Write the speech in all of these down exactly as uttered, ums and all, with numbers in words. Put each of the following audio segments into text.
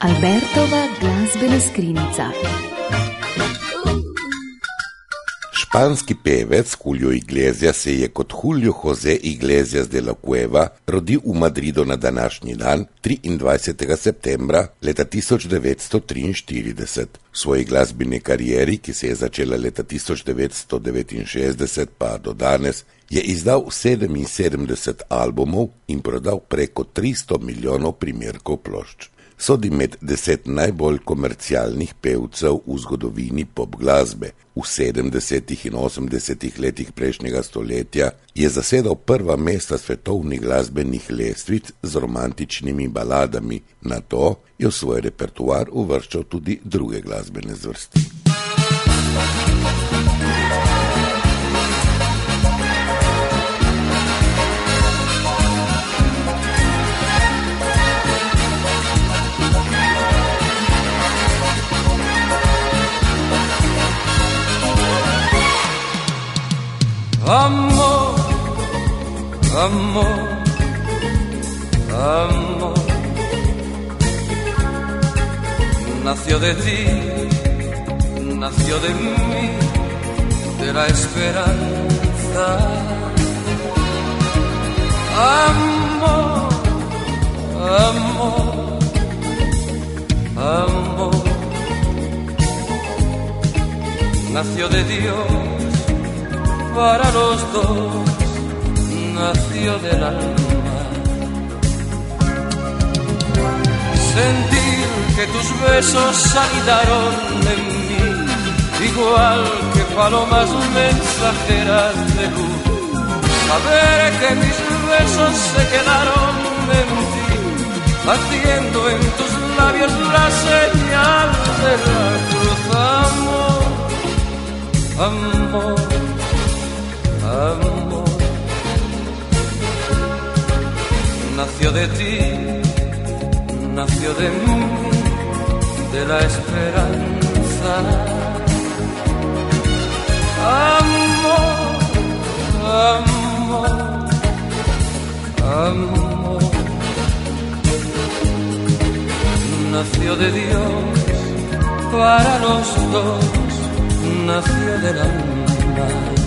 Albertova glazbena skrinjica. Španski pevec Julio Iglesias se je kot Julio José Iglesias de la Cueva rodil v Madridu na današnji dan, triindvajsetega septembra leta tisoč devetsto triinštirideset. V svoji glasbeni karieri, ki se je začela leta tisoč devetsto devetinšestdeset pa do danes, je izdal sedeminsedemdeset albumov in prodal preko tristo milijonov primerkov plošč. Sodi med deset najbolj komercialnih pevcev v zgodovini pop glasbe. V sedemdesetih in osemdesetih letih prejšnjega stoletja je zasedal prva mesta svetovnih glasbenih lestvic z romantičnimi baladami. Nato je v svoj repertoar uvrščal tudi druge glasbene zvrsti. Amor, amor, amor, nació de ti, nació de mí, de la esperanza. Amor, amor, amor, nació de Dios. Para los dos nació del alma. Sentir que tus besos anidaron en mí, igual que palomas mensajeras de luz. Saber que mis besos se quedaron en ti, haciendo en tus labios la señal de la cruz. Amor, amor, amor, nació de ti, nació de mí, de la esperanza. Amor, amor, amor, nació de Dios, para los dos nació del alma.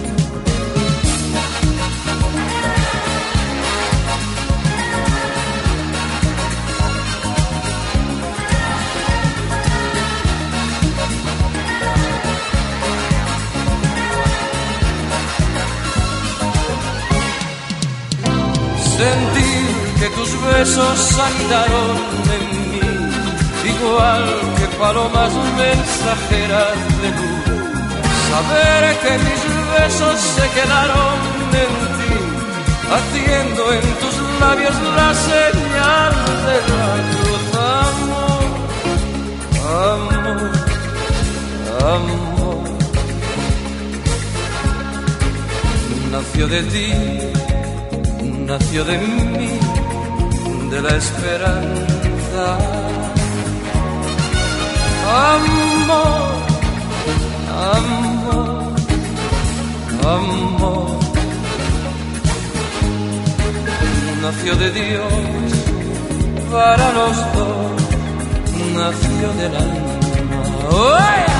Sentir que tus besos anidaron en mí, igual que palomas mensajeras de luz. Saber que mis besos se quedaron en ti, haciendo en tus labios la señal de la cruz. Amor, amor, amor, nació de ti, nació de mí, de la esperanza. Amor, amor, amor, nació de Dios, para los dos nació del alma. ¡Oh!